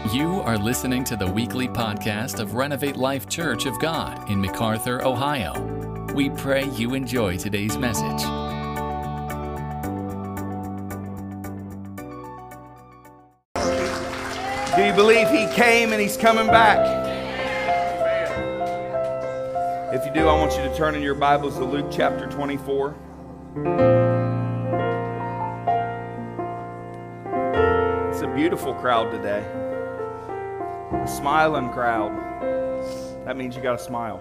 You are listening to the weekly podcast of Renovate Life Church of God in MacArthur, Ohio. We pray you enjoy today's message. Do you believe He came and He's coming back? If you do, I want you to turn in your Bibles to Luke chapter 24. It's a beautiful crowd today. A smiling crowd. That means you got to smile.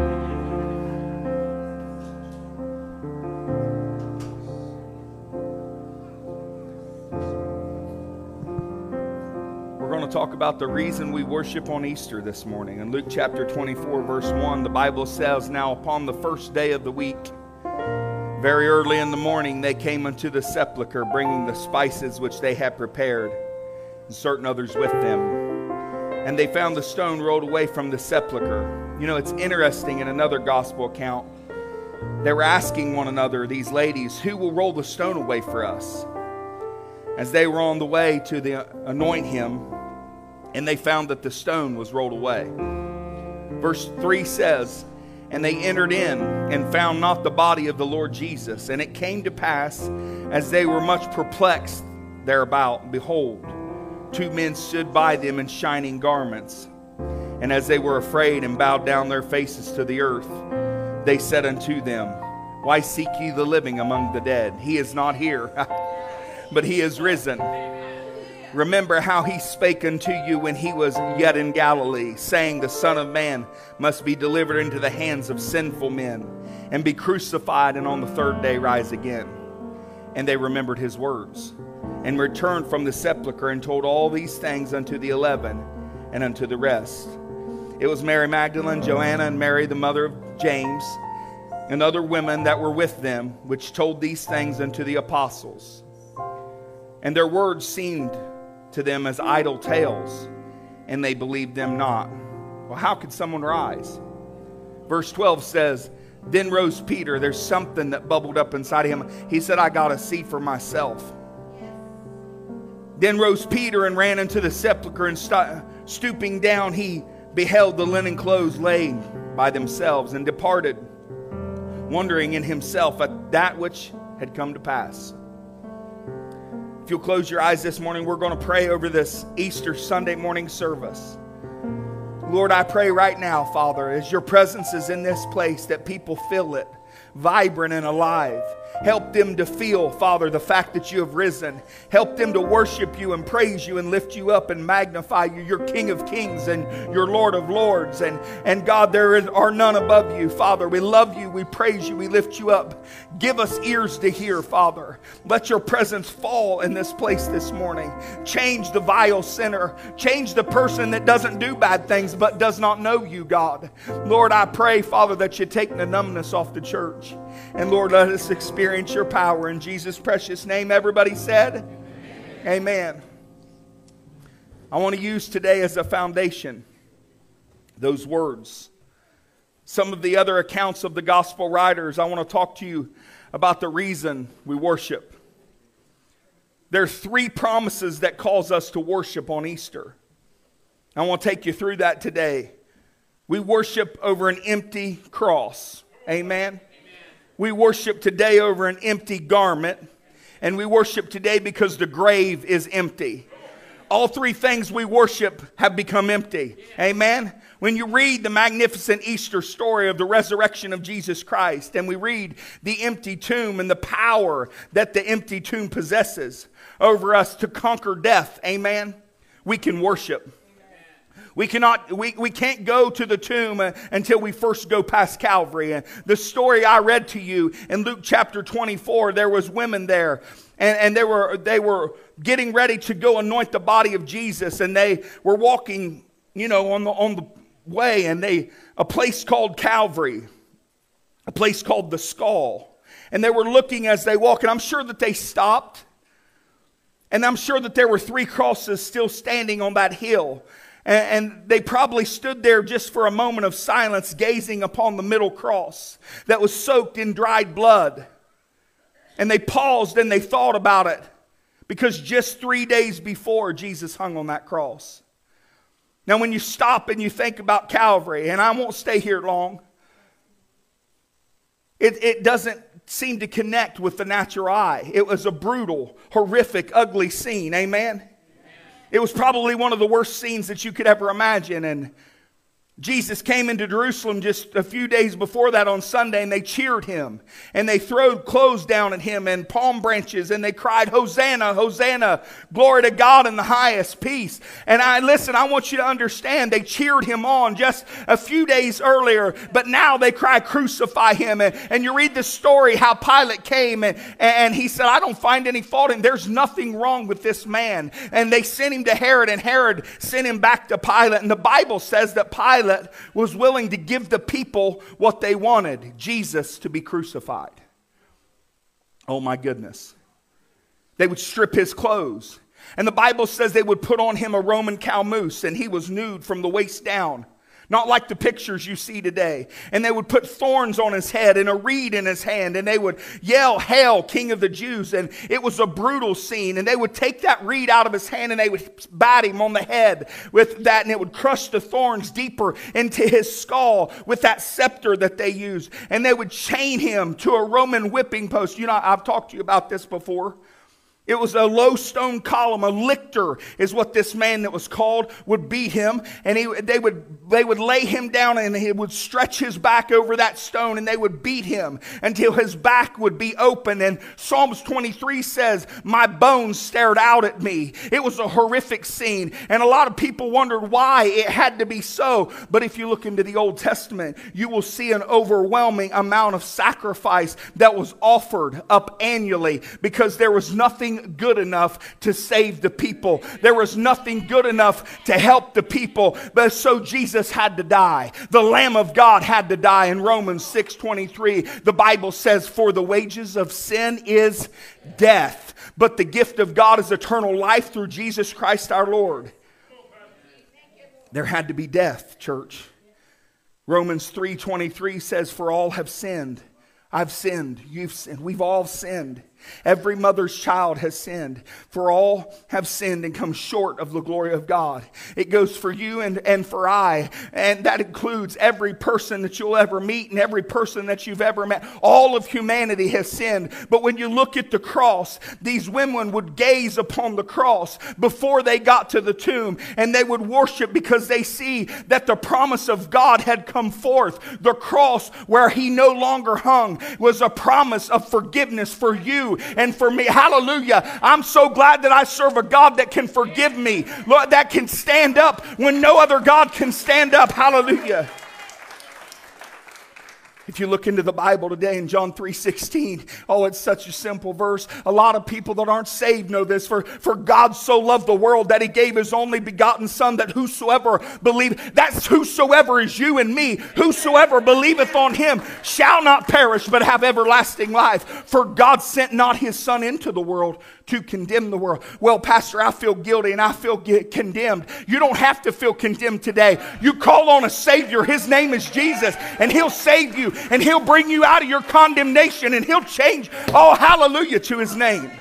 We're going to talk about the reason we worship on Easter this morning. In Luke chapter 24, verse 1, the Bible says, "Now upon the first day of the week, very early in the morning, they came unto the sepulchre, bringing the spices which they had prepared, and certain others with them. And they found the stone rolled away from the sepulchre." You know, it's interesting in another gospel account, they were asking one another, these ladies, "Who will roll the stone away for us?" As they were on the way to anoint him, and they found that the stone was rolled away. Verse 3 says, "And they entered in and found not the body of the Lord Jesus. And it came to pass, as they were much perplexed thereabout, behold, two men stood by them in shining garments. And as they were afraid and bowed down their faces to the earth, they said unto them, Why seek ye the living among the dead? He is not here, but he is risen. Remember how he spake unto you when he was yet in Galilee, saying, The Son of Man must be delivered into the hands of sinful men, and be crucified, and on the third day rise again. And they remembered his words, and returned from the sepulchre, and told all these things unto the 11, and unto the rest. It was Mary Magdalene, Joanna, and Mary the mother of James, and other women that were with them, which told these things unto the apostles. And their words seemed to them as idle tales, and they believed them not." Well, how could someone rise? Verse 12 says, "Then rose Peter." There's something that bubbled up inside of him. He said, "I got to see for myself." Then rose Peter and ran into the sepulchre, and stooping down, he beheld the linen clothes laid by themselves, and departed, wondering in himself at that which had come to pass. If you'll close your eyes this morning, we're going to pray over this Easter Sunday morning service. Lord, I pray right now, Father, as your presence is in this place, that people feel it, vibrant and alive. Help them to feel, Father, the fact that you have risen. Help them to worship you and praise you and lift you up and magnify you. You're King of Kings and you're Lord of Lords. And God, are none above you, Father. We love you. We praise you. We lift you up. Give us ears to hear, Father. Let your presence fall in this place this morning. Change the vile sinner. Change the person that doesn't do bad things but does not know you, God. Lord, I pray, Father, that you take the numbness off the church. And Lord, let us experience your power in Jesus' precious name. Everybody said, Amen. I want to use today as a foundation those words. Some of the other accounts of the gospel writers, I want to talk to you about the reason we worship. There are 3 promises that cause us to worship on Easter. I want to take you through that today. We worship over an empty cross. Amen. We worship today over an empty garment. And we worship today because the grave is empty. All 3 things we worship have become empty. Amen. When you read the magnificent Easter story of the resurrection of Jesus Christ, and we read the empty tomb and the power that the empty tomb possesses over us to conquer death, amen, we can worship. We can't go to the tomb until we first go past Calvary. And the story I read to you in Luke chapter 24, there was women there, and they were getting ready to go anoint the body of Jesus, and they were walking, on the way, and a place called Calvary, a place called the Skull, and they were looking as they walked, and I'm sure that they stopped, and I'm sure that there were 3 crosses still standing on that hill. And they probably stood there just for a moment of silence, gazing upon the middle cross that was soaked in dried blood. And they paused and they thought about it, because just 3 days before, Jesus hung on that cross. Now, when you stop and you think about Calvary, and I won't stay here long, it doesn't seem to connect with the natural eye. It was a brutal, horrific, ugly scene. Amen? It was probably one of the worst scenes that you could ever imagine. And Jesus came into Jerusalem just a few days before that on Sunday, and they cheered him. And they threw clothes down at him and palm branches, and they cried, "Hosanna, Hosanna, glory to God in the highest, peace." And I want you to understand, they cheered him on just a few days earlier, but now they cry, "Crucify him." And you read the story how Pilate came and he said, "I don't find any fault in him. There's nothing wrong with this man." And they sent him to Herod, and Herod sent him back to Pilate. And the Bible says that Pilate was willing to give the people what they wanted: Jesus to be crucified. Oh my goodness. They would strip his clothes. And the Bible says they would put on him a Roman calamus, and he was nude from the waist down. Not like the pictures you see today. And they would put thorns on his head and a reed in his hand. And they would yell, "Hail, King of the Jews." And it was a brutal scene. And they would take that reed out of his hand and they would bat him on the head with that. And it would crush the thorns deeper into his skull with that scepter that they used. And they would chain him to a Roman whipping post. You know, I've talked to you about this before. It was a low stone column. A lictor is what this man that was called would beat him. And they would lay him down, and he would stretch his back over that stone, and they would beat him until his back would be open. And Psalms 23 says, "My bones stared out at me." It was a horrific scene. And a lot of people wondered why it had to be so. But if you look into the Old Testament, you will see an overwhelming amount of sacrifice that was offered up annually, because there was nothing good enough to save the people. There was nothing good enough to help the people. But so Jesus had to die. The Lamb of God had to die. In Romans 6:23, the Bible says, "For the wages of sin is death, but the gift of God is eternal life through Jesus Christ our Lord." There had to be death, church. Romans 3:23 says, "For all have sinned." I've sinned. You've sinned. We've all sinned. Every mother's child has sinned. For all have sinned and come short of the glory of God. It goes for you and for I. And that includes every person that you'll ever meet and every person that you've ever met. All of humanity has sinned. But when you look at the cross, these women would gaze upon the cross before they got to the tomb. And they would worship because they see that the promise of God had come forth. The cross where he no longer hung was a promise of forgiveness for you and for me. Hallelujah. I'm so glad that I serve a God that can forgive me. Lord, that can stand up when no other God can stand up. Hallelujah. If you look into the Bible today in John 3:16, oh, it's such a simple verse. A lot of people that aren't saved know this. For God so loved the world that he gave his only begotten Son, that whosoever believe, that's whosoever is you and me, whosoever believeth on him shall not perish but have everlasting life. For God sent not his Son into the world to condemn the world. Well, Pastor, I feel guilty and I feel condemned. You don't have to feel condemned today. You call on a Savior. His name is Jesus, and he'll save you, and he'll bring you out of your condemnation, and he'll change. Oh, hallelujah to his name.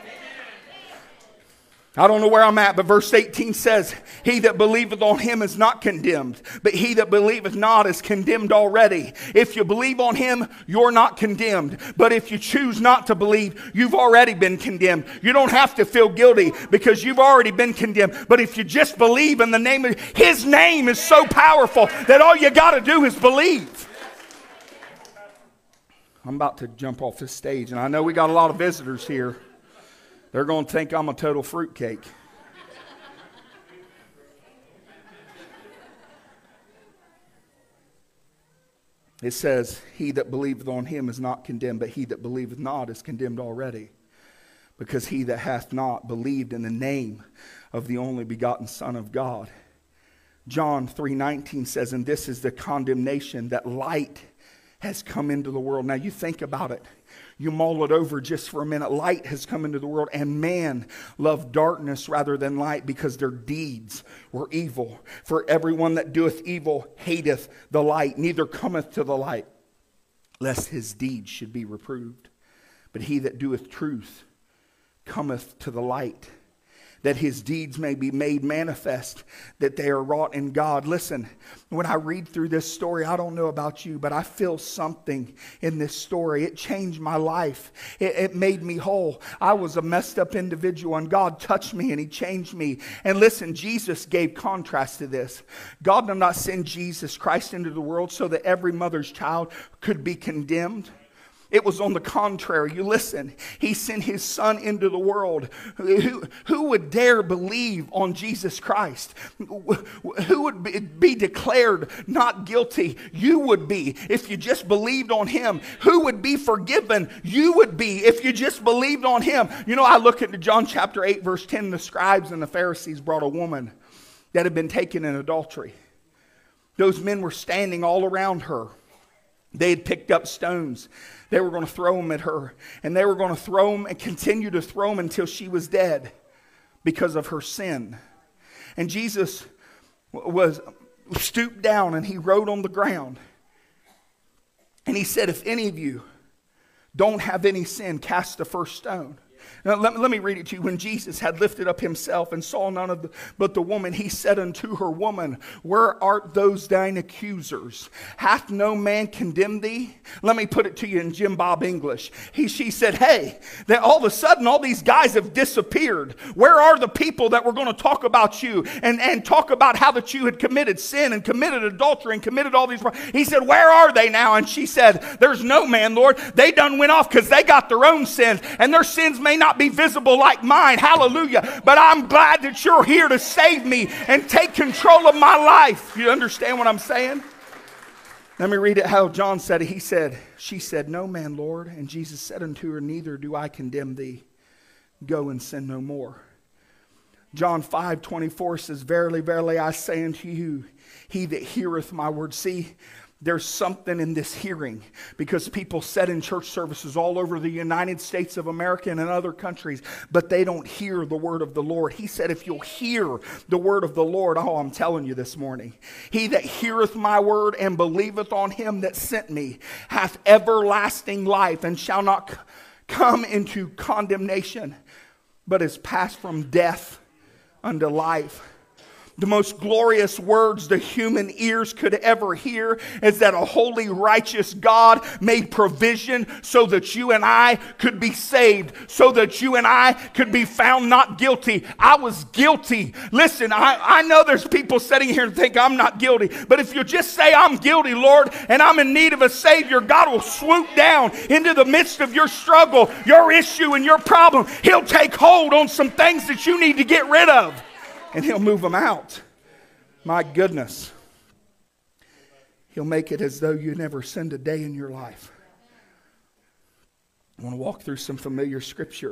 I don't know where I'm at, but verse 18 says, "He that believeth on him is not condemned, but he that believeth not is condemned already." If you believe on him, you're not condemned. But if you choose not to believe, you've already been condemned. You don't have to feel guilty because you've already been condemned. But if you just believe in the name of his name is so powerful that all you got to do is believe. I'm about to jump off this stage, and I know we got a lot of visitors here. They're going to think I'm a total fruitcake. It says, "He that believeth on him is not condemned, but he that believeth not is condemned already. Because he that hath not believed in the name of the only begotten Son of God." John 3:19 says, "And this is the condemnation, that light has come into the world." Now you think about it. You mull it over just for a minute. Light has come into the world, and man loved darkness rather than light, because their deeds were evil. For everyone that doeth evil hateth the light, neither cometh to the light, lest his deeds should be reproved. But he that doeth truth cometh to the light, that his deeds may be made manifest, that they are wrought in God. Listen, when I read through this story, I don't know about you, but I feel something in this story. It changed my life. It made me whole. I was a messed up individual, and God touched me and he changed me. And listen, Jesus gave contrast to this. God did not send Jesus Christ into the world so that every mother's child could be condemned. It was on the contrary. You listen, he sent his son into the world. Who would dare believe on Jesus Christ? Who would be declared not guilty? You would be if you just believed on him. Who would be forgiven? You would be if you just believed on him. You know, I look at John chapter 8 verse 10. The scribes and the Pharisees brought a woman that had been taken in adultery. Those men were standing all around her. They had picked up stones. They were going to throw them at her. And they were going to throw them and continue to throw them until she was dead because of her sin. And Jesus was stooped down and he wrote on the ground. And he said, if any of you don't have any sin, cast the first stone. Now, let me read it to you. When Jesus had lifted up himself and saw none but the woman, he said unto her, Woman, where art those thine accusers? Hath no man condemned thee? Let me put it to you in Jim Bob English. She said, hey, that all of a sudden all these guys have disappeared. Where are the people that were going to talk about you and talk about how that you had committed sin and committed adultery and committed all these? He said, where are they now? And she said, there's no man, Lord. They done went off because they got their own sins, and their sins may not be visible like mine. Hallelujah. But I'm glad that you're here to save me and take control of my life. You understand what I'm saying? Let me read it how John said it. She said, no man, Lord. And Jesus said unto her, neither do I condemn thee. Go and sin no more. John 5:24 says, verily, verily, I say unto you, he that heareth my word. See, there's something in this hearing, because people sit in church services all over the United States of America and in other countries, but they don't hear the word of the Lord. He said, if you'll hear the word of the Lord, I'm telling you this morning, he that heareth my word and believeth on him that sent me hath everlasting life and shall not come into condemnation, but is passed from death unto life. The most glorious words the human ears could ever hear is that a holy, righteous God made provision so that you and I could be saved, so that you and I could be found not guilty. I was guilty. Listen, I know there's people sitting here and think I'm not guilty, but if you just say I'm guilty, Lord, and I'm in need of a Savior, God will swoop down into the midst of your struggle, your issue, and your problem. He'll take hold on some things that you need to get rid of, and he'll move them out. My goodness. He'll make it as though you never sinned a day in your life. I want to walk through some familiar scripture.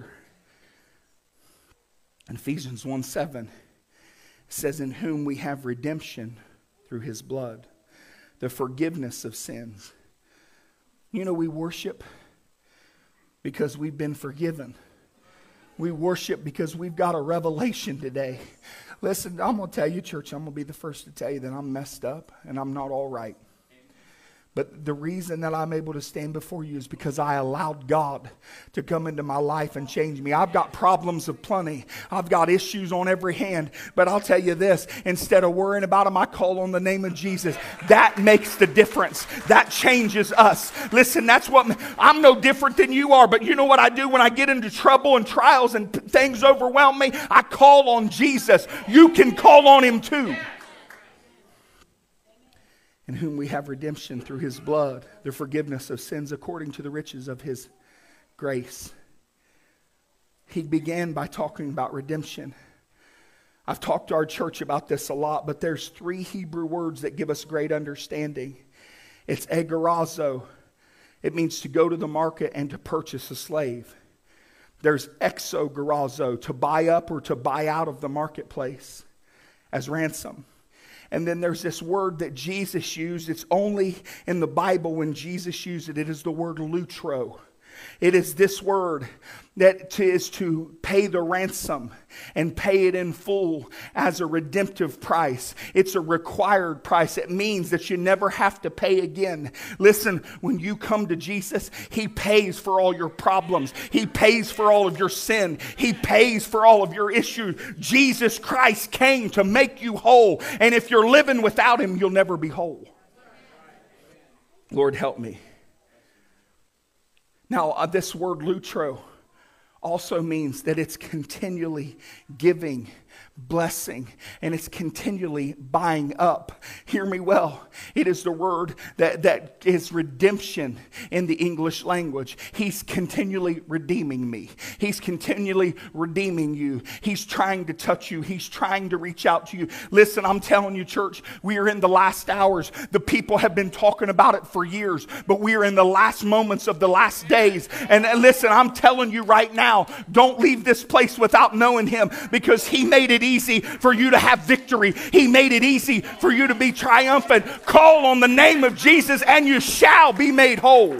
In Ephesians 1:7, it says, in whom we have redemption through his blood, the forgiveness of sins. You know, we worship because we've been forgiven. We worship because we've got a revelation today. Listen, I'm going to tell you, church, I'm going to be the first to tell you that I'm messed up and I'm not all right. But the reason that I'm able to stand before you is because I allowed God to come into my life and change me. I've got problems of plenty. I've got issues on every hand. But I'll tell you this, instead of worrying about them, I call on the name of Jesus. That makes the difference. That changes us. Listen, that's what, I'm no different than you are. But you know what I do when I get into trouble and trials and things overwhelm me? I call on Jesus. You can call on him too. In whom we have redemption through his blood, the forgiveness of sins according to the riches of his grace. He began by talking about redemption. I've talked to our church about this a lot, but there's 3 Hebrew words that give us great understanding. It's egarazo. It means to go to the market and to purchase a slave. There's exogarazo, to buy up or to buy out of the marketplace as ransom. And then there's this word that Jesus used. It's only in the Bible when Jesus used it. It is the word lutro. It is this word that is to pay the ransom and pay it in full as a redemptive price. It's a required price. It means that you never have to pay again. Listen, when you come to Jesus, He pays for all your problems. He pays for all of your sin. He pays for all of your issues. Jesus Christ came to make you whole. And if you're living without Him, you'll never be whole. Lord, help me. Now, this word lutro also means that it's continually giving, blessing, and it's continually buying up. Hear me well. It is the word that is redemption in the English language. He's continually redeeming me. He's continually redeeming you. He's trying to touch you. He's trying to reach out to you. Listen, I'm telling you, church, we are in the last hours. The people have been talking about it for years, but we are in the last moments of the last days. And listen, I'm telling you right now, don't leave this place without knowing Him, because He made it easy for you to have victory. He made it easy for you to be triumphant. Call on the name of Jesus and you shall be made whole.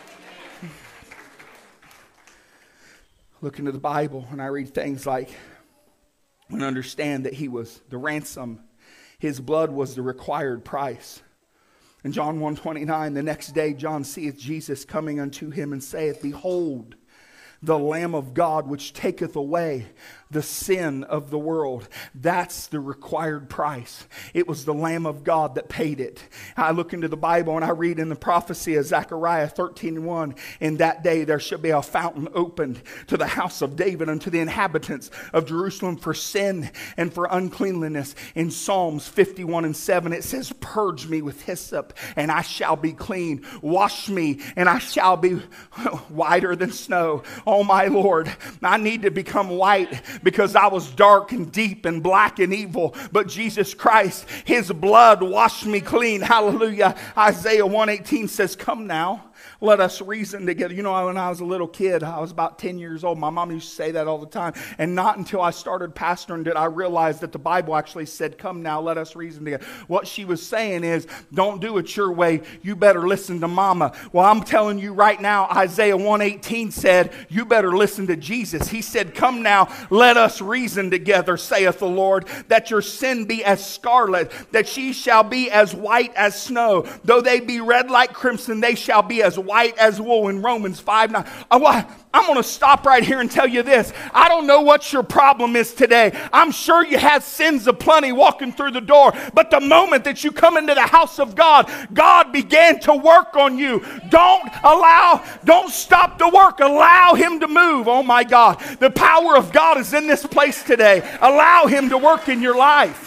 Look into the Bible and I read things like, and understand that He was the ransom. His blood was the required price. In John 1:29, the next day John seeth Jesus coming unto him and saith, Behold, the Lamb of God, which taketh away the sin of the world. That's the required price. It was the Lamb of God that paid it. I look into the Bible and I read in the prophecy of Zechariah 13:1, In that day there shall be a fountain opened to the house of David unto the inhabitants of Jerusalem for sin and for uncleanliness. In Psalms 51:7 it says, Purge me with hyssop and I shall be clean. Wash me and I shall be whiter than snow. Oh my Lord, I need to become white, because I was dark and deep and black and evil. But Jesus Christ, His blood washed me clean. Hallelujah. Isaiah 1:18 says, Come now, let us reason together. You know, when I was a little kid, I was about 10 years old. My mom used to say that all the time. And not until I started pastoring did I realize that the Bible actually said, Come now, let us reason together. What she was saying is, don't do it your way. You better listen to mama. Well, I'm telling you right now, Isaiah 1:18 said, you better listen to Jesus. He said, Come now, let us reason together, saith the Lord, that your sin be as scarlet, that ye shall be as white as snow. Though they be red like crimson, they shall be as white as wool. In Romans 5:9. I'm going to stop right here and tell you this. I don't know what your problem is today. I'm sure you have sins aplenty walking through the door. But the moment that you come into the house of God, God began to work on you. Don't stop the work. Allow Him to move. Oh my God. The power of God is in this place today. Allow Him to work in your life.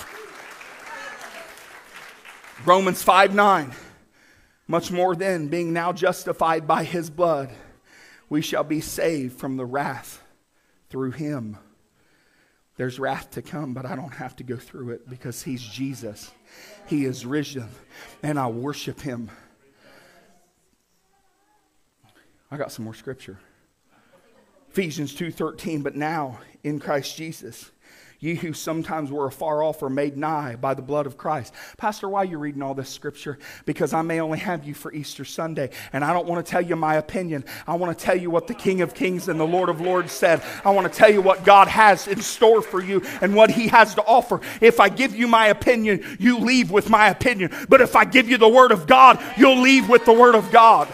Romans 5:9. Much more then, being now justified by His blood, we shall be saved from the wrath through Him. There's wrath to come, but I don't have to go through it because He's Jesus. He is risen, and I worship Him. I got some more scripture. Ephesians 2:13, but now in Christ Jesus, ye who sometimes were afar off are made nigh by the blood of Christ. Pastor, why are you reading all this scripture? Because I may only have you for Easter Sunday. And I don't want to tell you my opinion. I want to tell you what the King of Kings and the Lord of Lords said. I want to tell you what God has in store for you and what He has to offer. If I give you my opinion, you leave with my opinion. But if I give you the Word of God, you'll leave with the Word of God.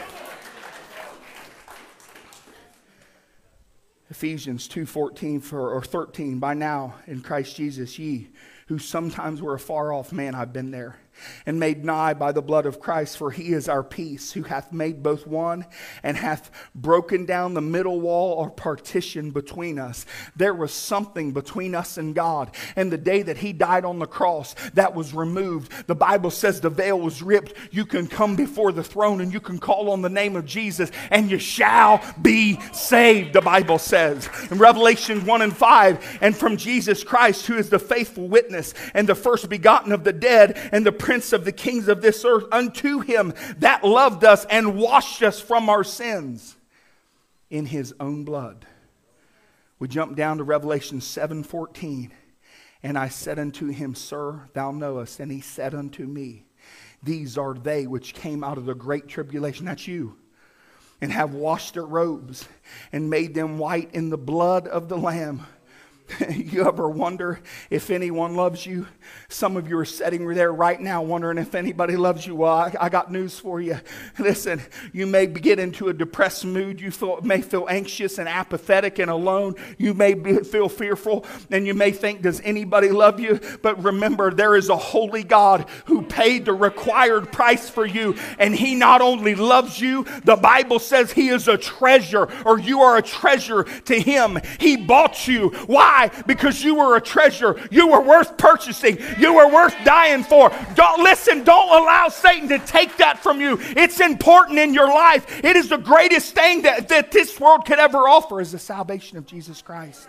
Ephesians 2:13, by now in Christ Jesus, ye who sometimes were afar off, man, I've been there, and made nigh by the blood of Christ, for He is our peace, who hath made both one, and hath broken down the middle wall or partition between us. There was something between us and God, and the day that He died on the cross, that was removed. The Bible says the veil was ripped. You can come before the throne and you can call on the name of Jesus, and you shall be saved, the Bible says. In Revelation 1:5, and from Jesus Christ, who is the faithful witness, and the first begotten of the dead, and the prince of the kings of this earth, unto Him that loved us and washed us from our sins in His own blood. We jump down to Revelation 7:14. And I said unto him, Sir, thou knowest. And he said unto me, These are they which came out of the great tribulation. That's you. and have washed their robes and made them white in the blood of the Lamb. You ever wonder if anyone loves you? Some of you are sitting there right now wondering if anybody loves you. Well, I got news for you. Listen, you may get into a depressed mood. You may feel anxious and apathetic and alone. You may feel fearful, and you may think, does anybody love you? But remember, there is a holy God who paid the required price for you, and He not only loves you, the Bible says He is a treasure, or you are a treasure to Him. He bought you. Why? Because you were a treasure. You were worth purchasing. You were worth dying for. Don't allow Satan to take that from you. It's important in your life. It is the greatest thing that this world could ever offer, is the salvation of Jesus Christ.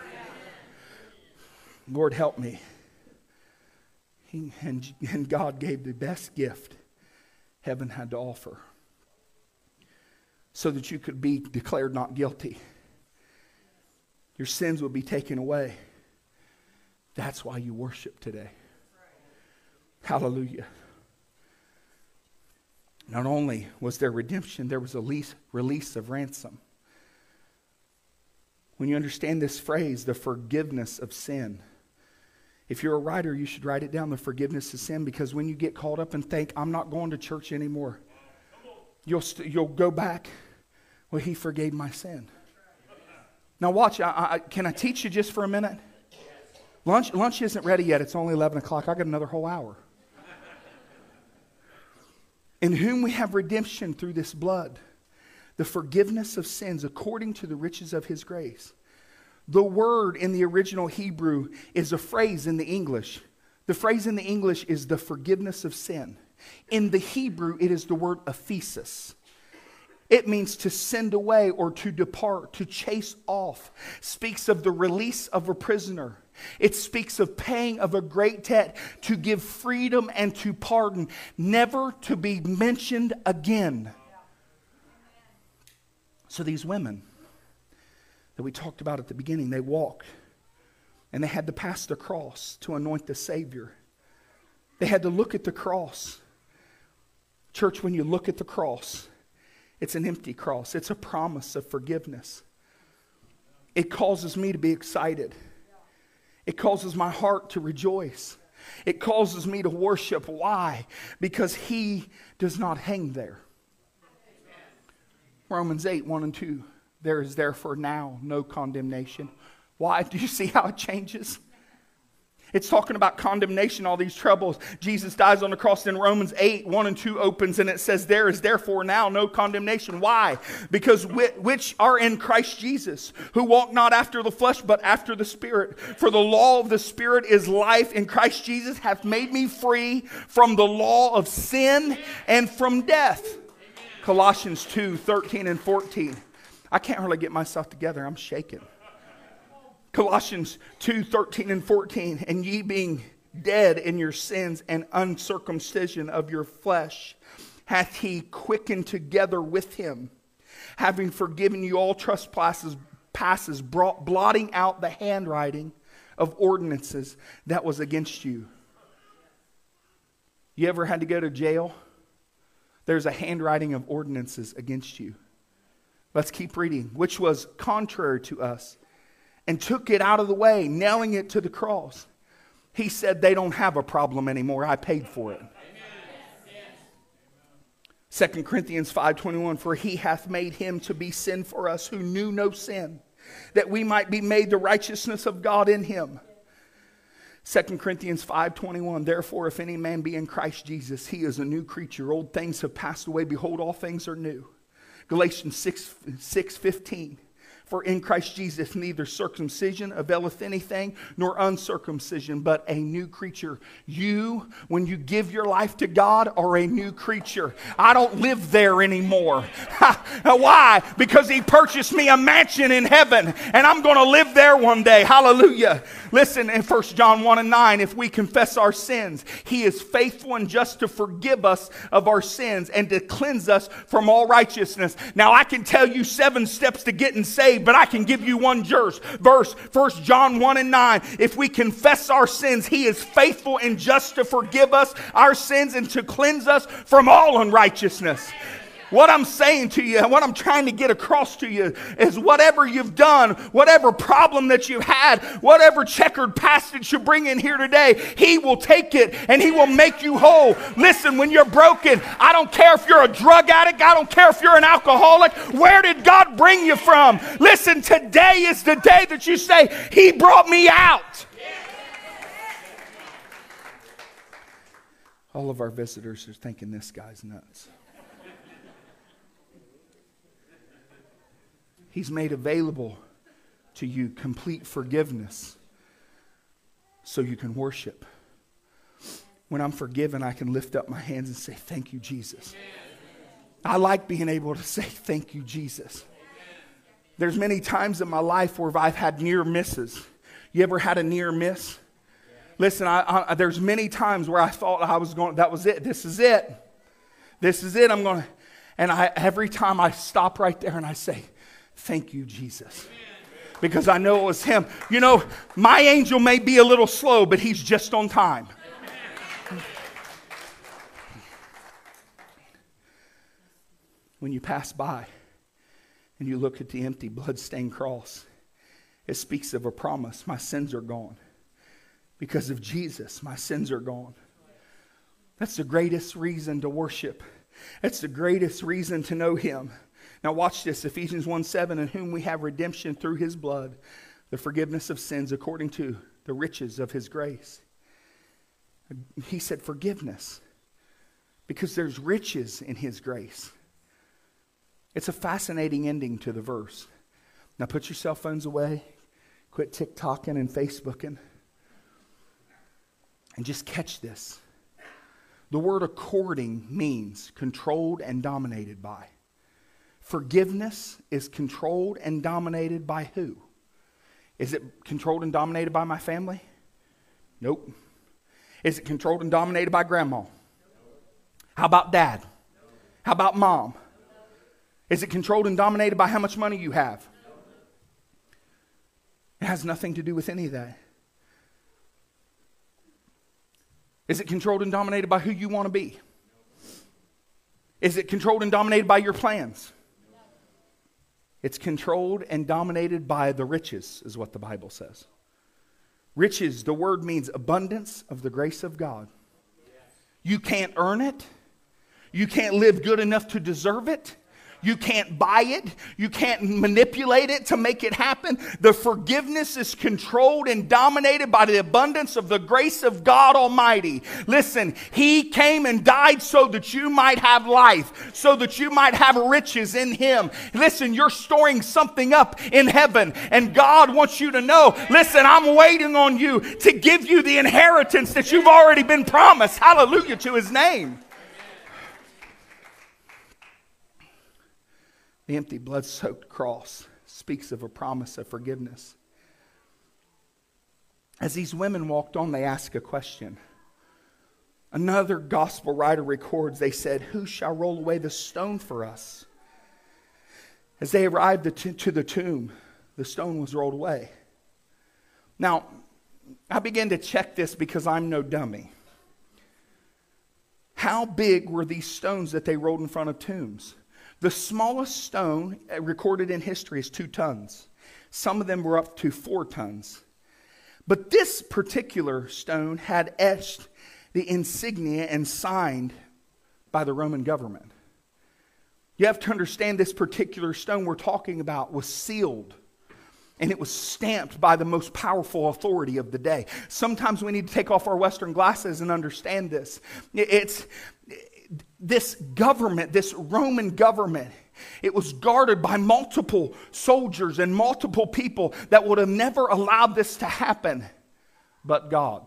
Lord, help me. And God gave the best gift heaven had to offer, so that you could be declared not guilty. Your sins will be taken away. That's why you worship today. Hallelujah. Not only was there redemption, there was a release of ransom. When you understand this phrase, the forgiveness of sin. If you're a writer, you should write it down, the forgiveness of sin, because when you get caught up and think, I'm not going to church anymore, you'll go back. Well, He forgave my sin. Now watch, can I teach you just for a minute? Lunch isn't ready yet. It's only 11 o'clock. I got another whole hour. In whom we have redemption through this blood, the forgiveness of sins according to the riches of His grace. The word in the original Hebrew is a phrase in the English. The phrase in the English is the forgiveness of sin. In the Hebrew, it is the word aphesis. It means to send away or to depart, to chase off. Speaks of the release of a prisoner. It speaks of paying of a great debt, to give freedom and to pardon, never to be mentioned again. So these women that we talked about at the beginning, they walked and they had to pass the cross to anoint the Savior. They had to look at the cross. Church, when you look at the cross, it's an empty cross. It's a promise of forgiveness. It causes me to be excited. It causes my heart to rejoice. It causes me to worship. Why? Because He does not hang there. Romans 8, 1 and 2. There is therefore now no condemnation. Why? Do you see how it changes? It's talking about condemnation, all these troubles. Jesus dies on the cross. Then Romans 8, 1 and 2 opens and it says, there is therefore now no condemnation. Why? Because which are in Christ Jesus, who walk not after the flesh, but after the Spirit. For the law of the Spirit is life in Christ Jesus, hath made me free from the law of sin and from death. Colossians 2, 13 and 14. I can't really get myself together. I'm shaking. Colossians 2, 13 and 14. And ye being dead in your sins and uncircumcision of your flesh, hath He quickened together with Him, having forgiven you all trespasses, blotting out the handwriting of ordinances that was against you. You ever had to go to jail? There's a handwriting of ordinances against you. Let's keep reading. Which was contrary to us, and took it out of the way, nailing it to the cross. He said, they don't have a problem anymore. I paid for it. 2 Corinthians 5:21, for He hath made Him to be sin for us who knew no sin, that we might be made the righteousness of God in Him. 2 Corinthians 5:21, therefore if any man be in Christ Jesus, he is a new creature. Old things have passed away. Behold, all things are new. Galatians 6:15. For in Christ Jesus neither circumcision availeth anything, nor uncircumcision, but a new creature. You, when you give your life to God, are a new creature. I don't live there anymore. Why? Because He purchased me a mansion in heaven, and I'm going to live there one day. Hallelujah. Listen, in 1 John 1 and 9, if we confess our sins, He is faithful and just to forgive us of our sins and to cleanse us from all righteousness. Now, I can tell you 7 steps to getting saved, but I can give you one verse. 1 John 1 and 9. If we confess our sins, He is faithful and just to forgive us our sins and to cleanse us from all unrighteousness. What I'm saying to you and what I'm trying to get across to you is whatever you've done, whatever problem that you've had, whatever checkered past that you bring in here today, He will take it and He will make you whole. Listen, when you're broken, I don't care if you're a drug addict, I don't care if you're an alcoholic, where did God bring you from? Listen, today is the day that you say, He brought me out. All of our visitors are thinking this guy's nuts. He's made available to you complete forgiveness so you can worship. When I'm forgiven, I can lift up my hands and say, thank you, Jesus. I like being able to say, thank you, Jesus. There's many times in my life where I've had near misses. You ever had a near miss? Listen, there's many times where I thought I was going, that was it. This is it. This is it. I'm going to, and every time I stop right there and I say, thank you, Jesus. Because I know it was Him. You know, my angel may be a little slow, but he's just on time. When you pass by and you look at the empty blood-stained cross, it speaks of a promise. My sins are gone. Because of Jesus, my sins are gone. That's the greatest reason to worship. That's the greatest reason to know Him. Now watch this, Ephesians 1:7, in whom we have redemption through His blood, the forgiveness of sins according to the riches of His grace. He said forgiveness, because there's riches in His grace. It's a fascinating ending to the verse. Now put your cell phones away, quit TikToking and Facebooking, and just catch this. The word according means controlled and dominated by. Forgiveness is controlled and dominated by who? Is it controlled and dominated by my family? Nope. Is it controlled and dominated by grandma? How about dad? How about mom? Is it controlled and dominated by how much money you have? It has nothing to do with any of that. Is it controlled and dominated by who you want to be? Is it controlled and dominated by your plans? It's controlled and dominated by the riches, is what the Bible says. Riches, the word means abundance of the grace of God. You can't earn it. You can't live good enough to deserve it. You can't buy it. You can't manipulate it to make it happen. The forgiveness is controlled and dominated by the abundance of the grace of God Almighty. Listen, He came and died so that you might have life, so that you might have riches in Him. Listen, you're storing something up in heaven, and God wants you to know, listen, I'm waiting on you to give you the inheritance that you've already been promised. Hallelujah to His name. The empty blood-soaked cross speaks of a promise of forgiveness. As these women walked on, they asked a question. Another gospel writer records, they said, who shall roll away the stone for us? As they arrived to the tomb, the stone was rolled away. Now, I began to check this because I'm no dummy. How big were these stones that they rolled in front of tombs? The smallest stone recorded in history is 2 tons. Some of them were up to 4 tons. But this particular stone had etched the insignia and signed by the Roman government. You have to understand this particular stone we're talking about was sealed. And it was stamped by the most powerful authority of the day. Sometimes we need to take off our Western glasses and understand this. It's this government, this Roman government, it was guarded by multiple soldiers and multiple people that would have never allowed this to happen, but God.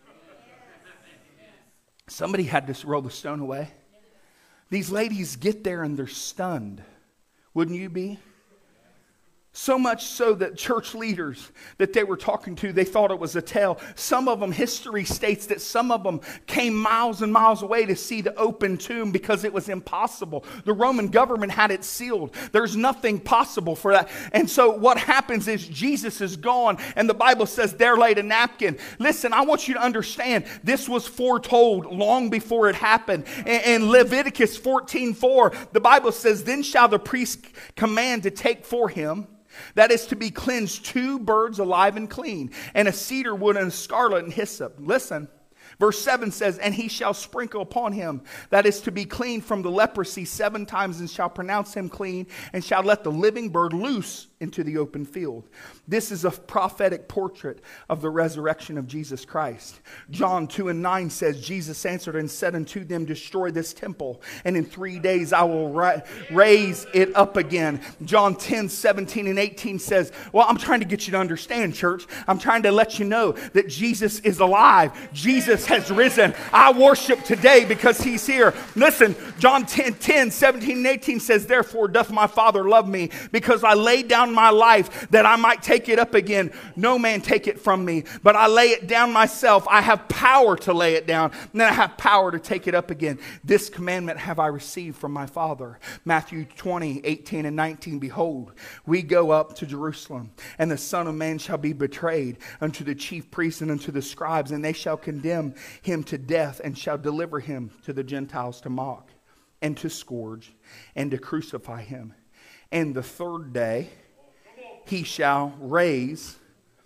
Somebody had to roll the stone away. These ladies get there and they're stunned. Wouldn't you be? So much so that church leaders that they were talking to, they thought it was a tale. Some of them, history states that some of them came miles and miles away to see the open tomb because it was impossible. The Roman government had it sealed. There's nothing possible for that. And so what happens is Jesus is gone, and the Bible says there laid a napkin. Listen, I want you to understand, this was foretold long before it happened. In Leviticus 14:4, the Bible says, then shall the priest command to take for him, that is to be cleansed, 2 birds alive and clean, and a cedar wood and a scarlet and hyssop. Listen, verse 7 says, and he shall sprinkle upon him, that is to be clean from the leprosy 7 times, and shall pronounce him clean, and shall let the living bird loose into the open field. This is a prophetic portrait of the resurrection of Jesus Christ. John 2:9 says, Jesus answered and said unto them, destroy this temple, and in 3 days I will raise it up again. John 10:17 and 18 says, well, I'm trying to get you to understand, church. I'm trying to let you know that Jesus is alive. Jesus has risen. I worship today because he's here. Listen, John 10:17 and 18 says, therefore doth my Father love me, because I laid down my life that I might take it up again. No man take it from me, but I lay it down myself. I have power to lay it down, and then I have power to take it up again. This commandment have I received from my Father. Matthew 20:18 and 19, behold, we go up to Jerusalem, and the Son of Man shall be betrayed unto the chief priests and unto the scribes, and they shall condemn him to death, and shall deliver him to the Gentiles to mock, and to scourge, and to crucify him. And the third day he shall rise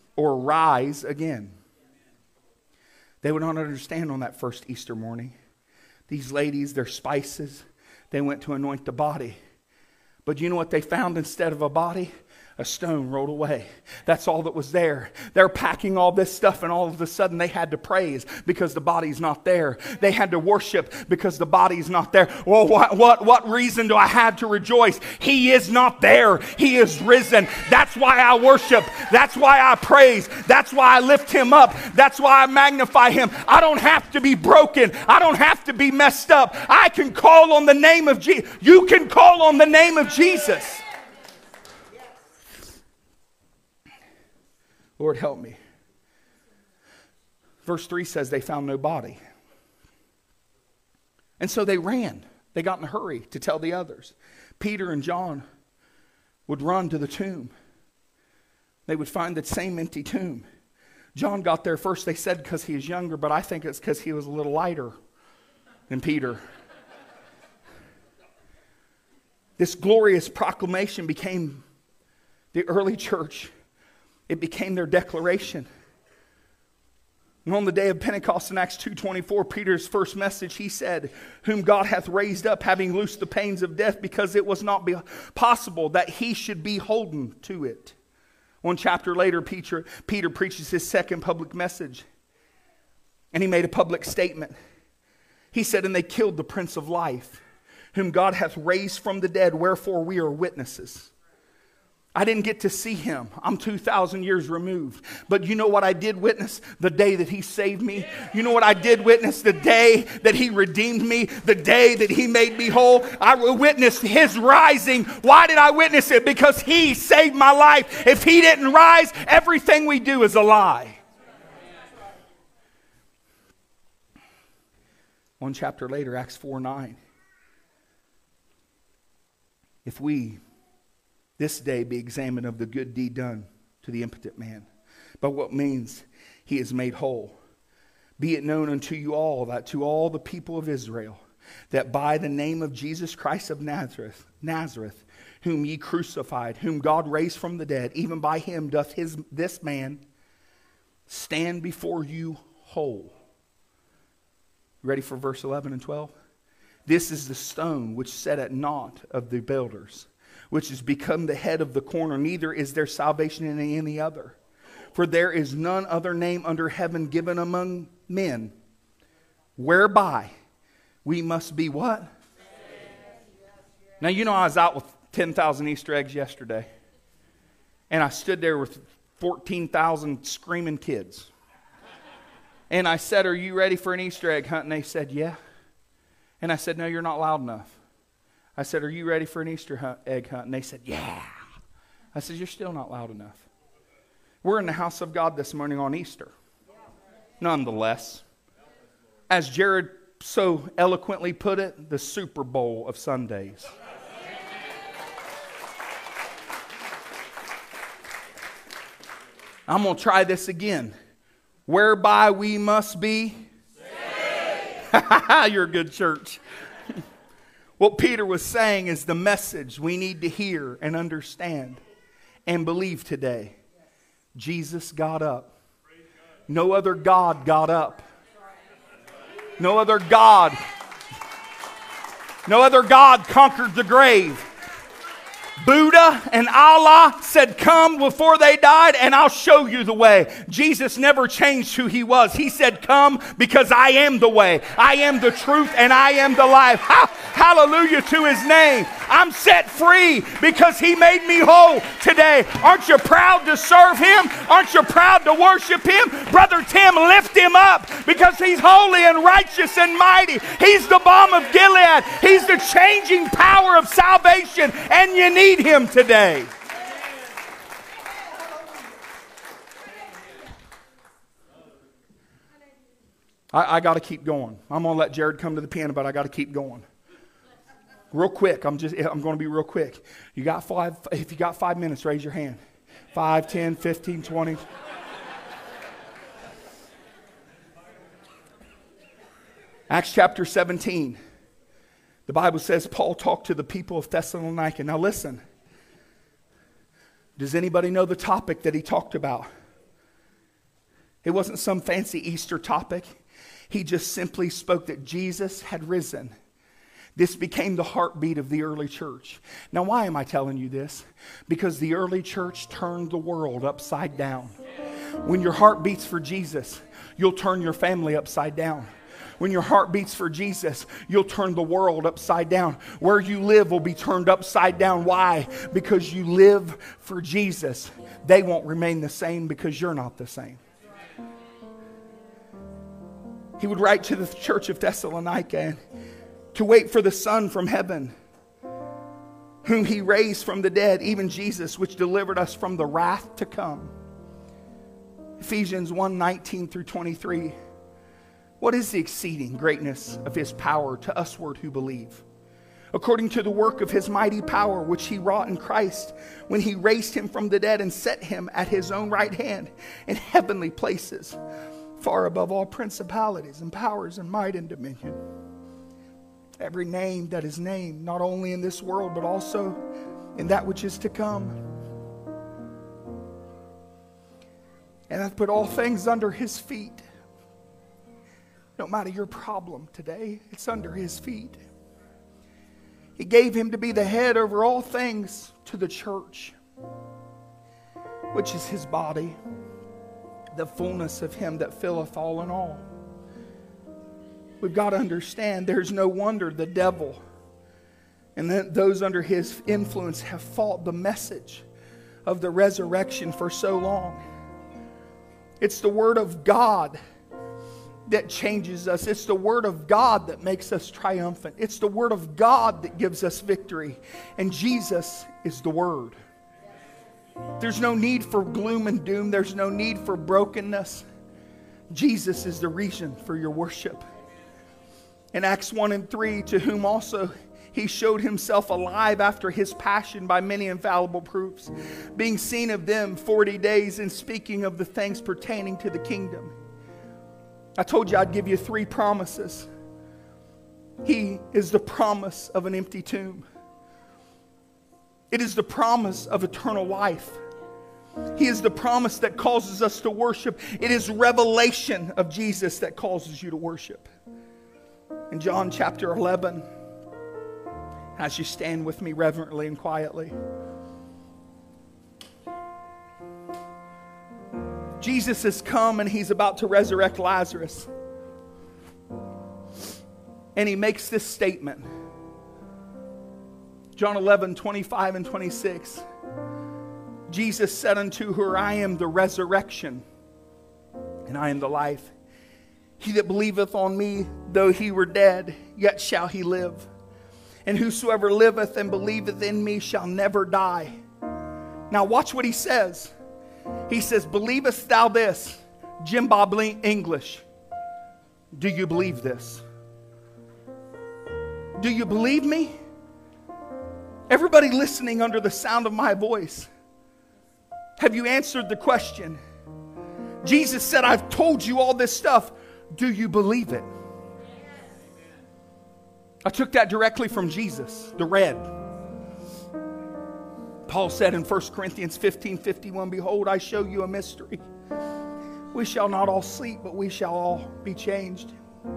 again. They would not understand on that first Easter morning. These ladies, their spices, they went to anoint the body. But you know what they found instead of a body? A stone rolled away. That's all that was there. They're packing all this stuff, and all of a sudden they had to praise because the body's not there. They had to worship because the body's not there. Well, what reason do I have to rejoice? He is not there. He is risen. That's why I worship. That's why I praise. That's why I lift him up. That's why I magnify him. I don't have to be broken. I don't have to be messed up. I can call on the name of Jesus. You can call on the name of Jesus. Lord, help me. Verse 3 says they found no body. And so they ran. They got in a hurry to tell the others. Peter and John would run to the tomb. They would find the same empty tomb. John got there first, they said, because he was younger, but I think it's because he was a little lighter than Peter. This glorious proclamation became the early church. It became their declaration. And on the day of Pentecost in Acts 2:24, Peter's first message, he said, whom God hath raised up, having loosed the pains of death, because it was not possible that he should be holden to it. 1 chapter later, Peter preaches his second public message. And he made a public statement. He said, and they killed the Prince of Life, whom God hath raised from the dead, wherefore we are witnesses. I didn't get to see him. I'm 2,000 years removed. But you know what I did witness? The day that he saved me. You know what I did witness? The day that he redeemed me. The day that he made me whole. I witnessed his rising. Why did I witness it? Because he saved my life. If he didn't rise, everything we do is a lie. 1 chapter later, Acts 4:9. If we this day be examined of the good deed done to the impotent man, but what means he is made whole. Be it known unto you all, that to all the people of Israel, that by the name of Jesus Christ of Nazareth, whom ye crucified, whom God raised from the dead, even by him doth this man stand before you whole. Ready for verse 11 and 12? This is the stone which set at naught of the builders, which has become the head of the corner. Neither is there salvation in any other. For there is none other name under heaven given among men, whereby we must be what? Now, you know, I was out with 10,000 Easter eggs yesterday. And I stood there with 14,000 screaming kids. And I said, are you ready for an Easter egg hunt? And they said, yeah. And I said, no, you're not loud enough. I said, are you ready for an Easter egg hunt? And they said, yeah. I said, you're still not loud enough. We're in the house of God this morning on Easter. Nonetheless, as Jared so eloquently put it, the Super Bowl of Sundays. I'm going to try this again. Whereby we must be saved. You're a good church. What Peter was saying is the message we need to hear and understand and believe today. Jesus got up. No other God got up. No other God conquered the grave. Buddha and Allah said, come before they died and I'll show you the way. Jesus never changed who he was. He said, come because I am the way. I am the truth and I am the life. Hallelujah to his name. I'm set free because he made me whole today. Aren't you proud to serve him? Aren't you proud to worship him? Brother Tim, lift him up because he's holy and righteous and mighty. He's the balm of Gilead. He's the changing power of salvation, and you need him today. I got to keep going. I'm going to let Jared come to the piano, but I got to keep going. Real quick. I'm going to be real quick. If you got 5 minutes, raise your hand. 5, 10, 15, 20. Acts chapter 17. The Bible says Paul talked to the people of Thessalonica. Now listen. Does anybody know the topic that he talked about? It wasn't some fancy Easter topic. He just simply spoke that Jesus had risen. This became the heartbeat of the early church. Now why am I telling you this? Because the early church turned the world upside down. When your heart beats for Jesus, you'll turn your family upside down. When your heart beats for Jesus, you'll turn the world upside down. Where you live will be turned upside down. Why? Because you live for Jesus. They won't remain the same because you're not the same. He would write to the church of Thessalonica to wait for the Son from heaven, whom he raised from the dead, even Jesus, which delivered us from the wrath to come. Ephesians 1:19 through 23. What is the exceeding greatness of his power to usward who believe? According to the work of his mighty power, which he wrought in Christ, when he raised him from the dead and set him at his own right hand in heavenly places, far above all principalities and powers and might and dominion. Every name that is named, not only in this world, but also in that which is to come. And hath put all things under his feet. No matter your problem today, it's under his feet. He gave him to be the head over all things to the church, which is his body, the fullness of him that filleth all in all. We've got to understand there's no wonder the devil and those under his influence have fought the message of the resurrection for so long. It's the Word of God that changes us. It's the Word of God that makes us triumphant. It's the Word of God that gives us victory. And Jesus is the Word. There's no need for gloom and doom. There's no need for brokenness. Jesus is the reason for your worship. In Acts 1 and 3, to whom also he showed himself alive after his passion by many infallible proofs, being seen of them 40 days and speaking of the things pertaining to the kingdom. I told you I'd give you 3 promises. He is the promise of an empty tomb. It is the promise of eternal life. He is the promise that causes us to worship. It is revelation of Jesus that causes you to worship. In John chapter 11, as you stand with me reverently and quietly, Jesus has come and he's about to resurrect Lazarus. And he makes this statement. John 11, 25 and 26. Jesus said unto her, I am the resurrection and I am the life. He that believeth on me, though he were dead, yet shall he live. And whosoever liveth and believeth in me shall never die. Now watch what he says. He says, believest thou this? Jim Bob English. Do you believe this? Do you believe me? Everybody listening under the sound of my voice, have you answered the question? Jesus said, I've told you all this stuff. Do you believe it? I took that directly from Jesus, the red. Paul said in 1 Corinthians 15:51, behold, I show you a mystery. We shall not all sleep, but we shall all be changed.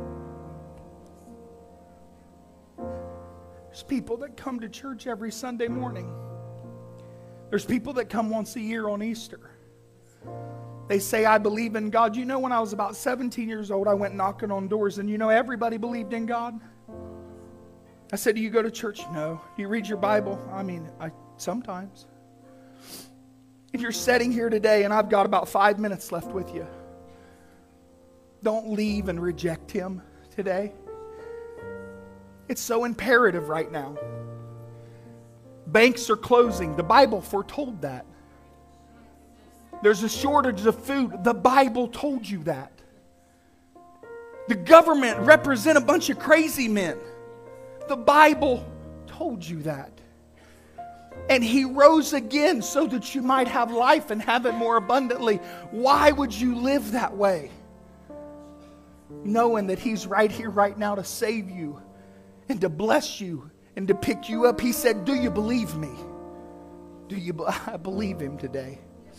There's people that come to church every Sunday morning. There's people that come once a year on Easter. They say, I believe in God. You know, when I was about 17 years old, I went knocking on doors, and you know, everybody believed in God. I said, do you go to church? No. Do you read your Bible? I mean, sometimes. If you're sitting here today, and I've got about 5 minutes left with you, don't leave and reject Him today. It's so imperative right now. Banks are closing. The Bible foretold that. There's a shortage of food. The Bible told you that. The government represent a bunch of crazy men. The Bible told you that. And He rose again so that you might have life and have it more abundantly. Why would you live that way? Knowing that He's right here, right now to save you and to bless you and to pick you up. He said, do you believe me? I believe Him today.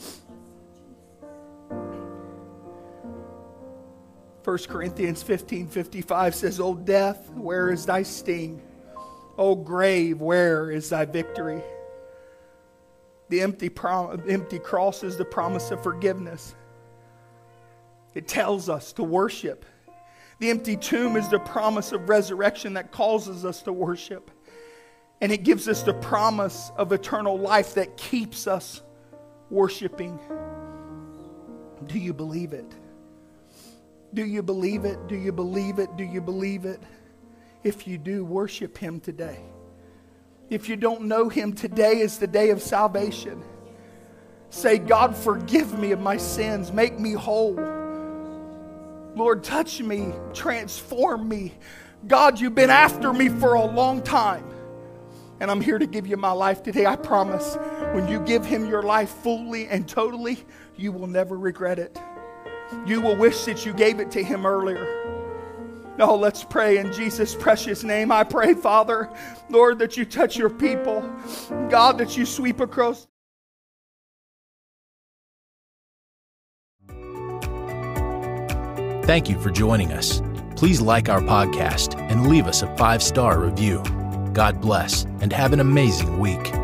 1 Corinthians 15:55 says, O death, where is thy sting? O grave, where is thy victory? The empty cross is the promise of forgiveness. It tells us to worship. The empty tomb is the promise of resurrection that causes us to worship. And it gives us the promise of eternal life that keeps us worshiping. Do you believe it? Do you believe it? Do you believe it? Do you believe it? If you do, worship Him today. If you don't know Him, today is the day of salvation. Say, God, forgive me of my sins. Make me whole. Lord, touch me. Transform me. God, you've been after me for a long time. And I'm here to give you my life today. I promise, when you give Him your life fully and totally, you will never regret it. You will wish that you gave it to Him earlier. Oh, let's pray in Jesus' precious name. I pray, Father, Lord, that you touch your people. God, that you sweep across. Thank you for joining us. Please like our podcast and leave us a 5-star review. God bless and have an amazing week.